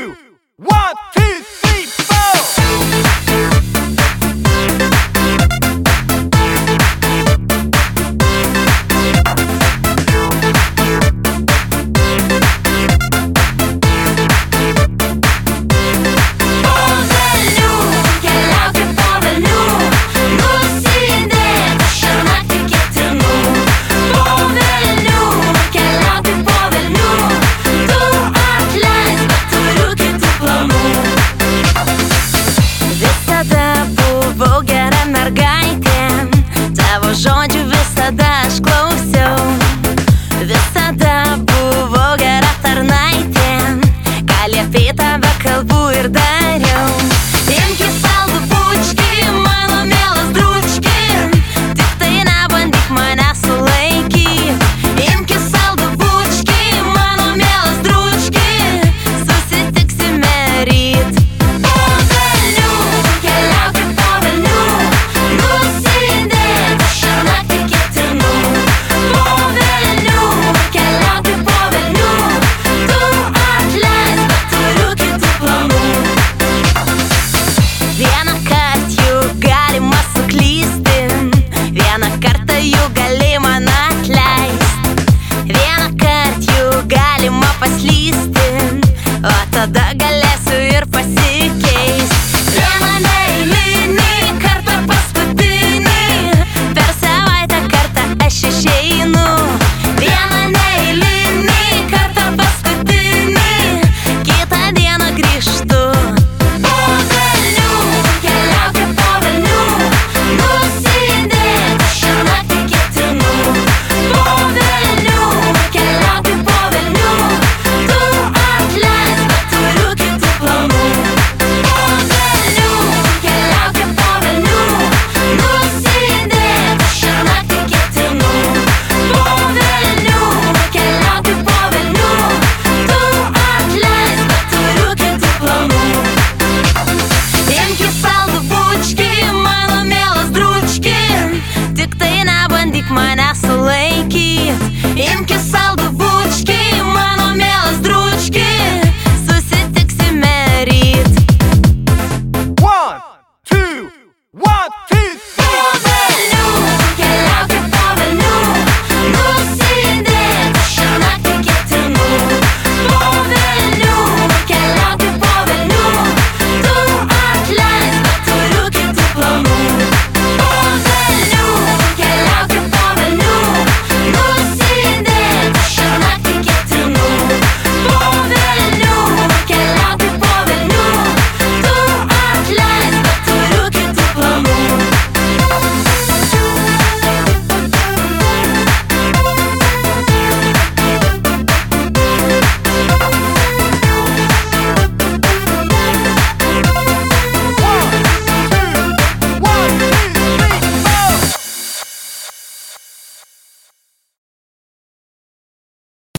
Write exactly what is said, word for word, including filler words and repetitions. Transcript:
two, one, two, three, four. Žodžių visada aš klausiau, visada buvo gera tarnaitė, ką liepei tave kalbu ir dariau. Imki saldų bučkį, mano mielas dručki, tik tai nebandyk mane sulaikyt. Imki saldų bučkį, mano mielas dručki, susitiksime ryt. Paslysti, o tada gali